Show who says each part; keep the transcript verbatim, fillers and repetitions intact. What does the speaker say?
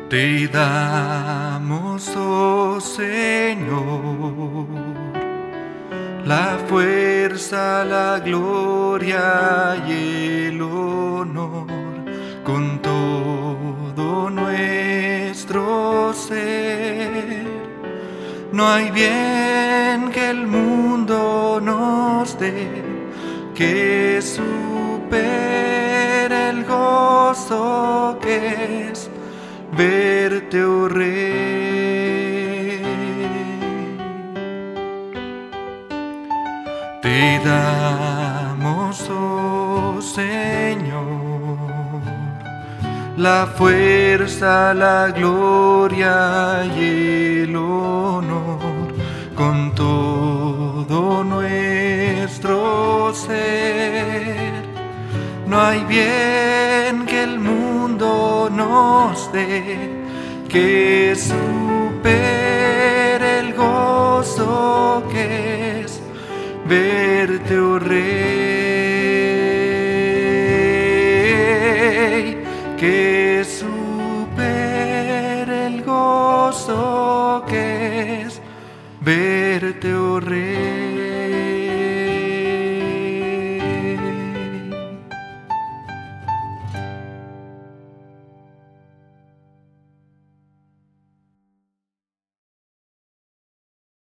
Speaker 1: Te damos, oh Señor, la fuerza, la gloria y el honor con todo nuestro ser. No hay bien que el mundo nos dé que supere el gozo que es verte, oh Rey. Te damos, oh Señor, la fuerza, la gloria y el honor con todo nuestro ser. No hay bien que el mundo nos dé que supere el gozo que es verte, oh Rey.